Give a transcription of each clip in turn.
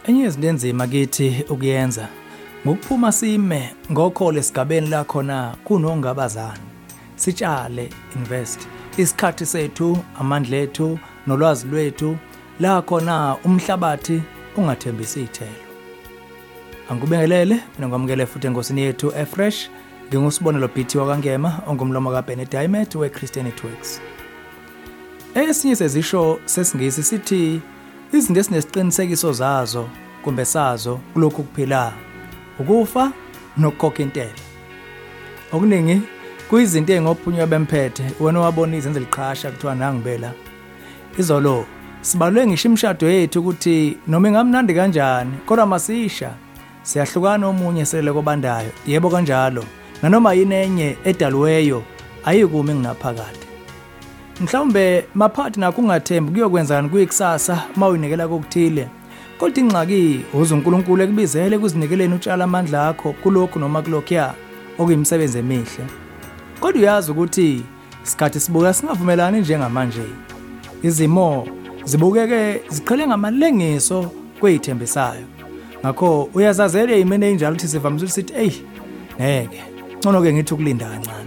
Enye izinto enzima kithi ukuyenza ngokuphuma sime ngokhole esigabeni la khona kunongabazana. Sitshale, invest isikhathi sethu, amandla ethu nolwazi lwethu la khona umhlabathi ungathembisi izithelo. Angikubingelele mina ngamukele futhi enkosini yethu eFresh ngingusibonelo BT wakangema ongumlomo kaBenedict weChristian Networks. Esinye sezisho sesingisi sithi izinto esinesiqinisekiso zazo kumbe sazo kulokhu kuphila ukufa nokukhokha intela. Okuningi kuyizinto engophunywa bemphethe wena wabona izenze liqhasha kuthiwa nangibela. Izolo sibalwe ngisho imshado yethu ukuthi noma ingamnandi kanjani kodwa masisha siyahlukana omunye sele kobandayo. Yebo kanjalo nanoma yinenye edalweyo ayikumi nginaphakade. Mhlawumbe maphathi nakho ungathembi kuyokwenzana kuyikusasa mawunikela kokuthile. Kodwa ingxaki uNkulunkulu ekubizele kuzinikeleni utshala amandla akho kulokhu noma kulokho okuyimisebenzi emihle. Kodwa uyazi ukuthi isikhathi sibuka singavumelani njengamanje. Izimo zibukeke ziqhele ngamalengiso kwezithembisayo. Ngakho uyazazele imene enjalo ukuthi sivamile ukuthi ngeke ngcono ke ngithi ukulinda kancane.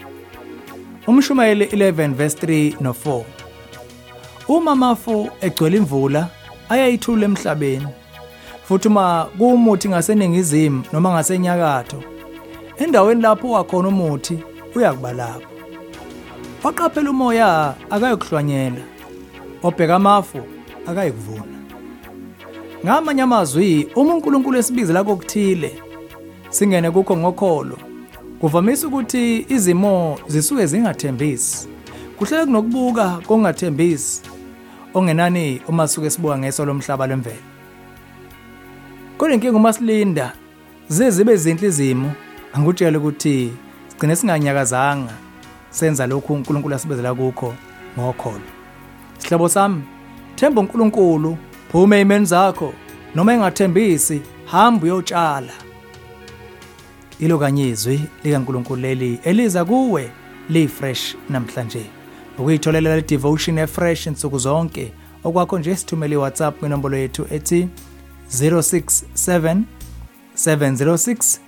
Umshumayeli 11 verse 3 no 4. Uma amafu egcwele imvula ayayithula emhlabeni. Futhi uma kuumuthi ngaseningizimu noma ngasenyakatho, endaweni lapho wakhona umuthi uyakubalapha. Waqaphela umoya akayokuhlwanyela, obheka amafu akayikuvuna. Ngamanye amazwi uma uNkulunkulu esibiza la kokuthile singene kukho ngokholo, kuvamisa ukuthi izimo zisuke zingathembisi. Kuhlele kunokubuka kongathembisi ongenani uma suke sibuka ngeso lomhlaba lemvelo. Kodwa inkinga uma silinda zibe izinhle izimo, angikutshela ukuthi sigcine singanyakazanga senza lokhu uNkulunkulu asibezela kukho ngokholo. Sihlobo sami, themba uNkulunkulu, phuma ezimeni zakho noma engathembisi, hamba uyotshala. Ilo kanyizwi likaNkulunkulu leli eliza kuwe liFresh namhlanje. Ukuyitholela le devotion eFresh insuku zonke okwakho nje sithumele iWhatsApp kwinombolo yethu ethi 067 706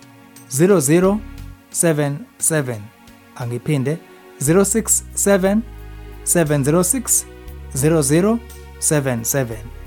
0077. Angiphinde 067 706 0077.